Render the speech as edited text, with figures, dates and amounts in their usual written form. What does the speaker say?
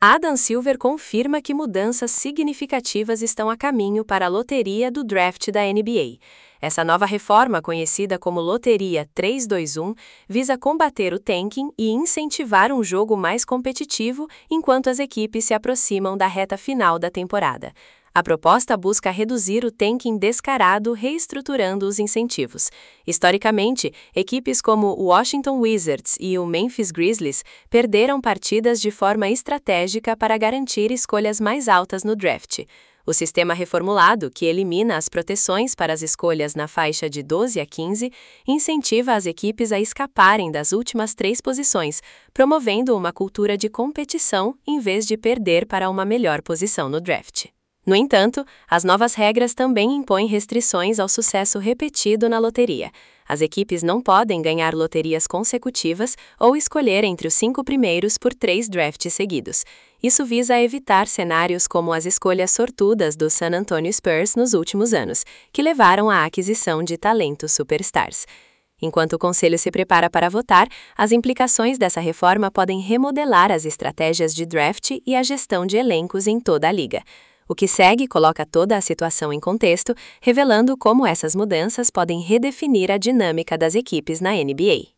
Adam Silver confirma que mudanças significativas estão a caminho para a loteria do draft da NBA. Essa nova reforma, conhecida como Loteria 3-2-1, visa combater o tanking e incentivar um jogo mais competitivo enquanto as equipes se aproximam da reta final da temporada. A proposta busca reduzir o tanking descarado, reestruturando os incentivos. Historicamente, equipes como o Washington Wizards e o Memphis Grizzlies perderam partidas de forma estratégica para garantir escolhas mais altas no draft. O sistema reformulado, que elimina as proteções para as escolhas na faixa de 12 a 15, incentiva as equipes a escaparem das últimas 3 posições, promovendo uma cultura de competição em vez de perder para uma melhor posição no draft. No entanto, as novas regras também impõem restrições ao sucesso repetido na loteria. As equipes não podem ganhar loterias consecutivas ou escolher entre os 5 primeiros por 3 drafts seguidos. Isso visa evitar cenários como as escolhas sortudas do San Antonio Spurs nos últimos anos, que levaram à aquisição de talentos superstars. Enquanto o Conselho se prepara para votar, as implicações dessa reforma podem remodelar as estratégias de draft e a gestão de elencos em toda a liga. O que segue coloca toda a situação em contexto, revelando como essas mudanças podem redefinir a dinâmica das equipes na NBA.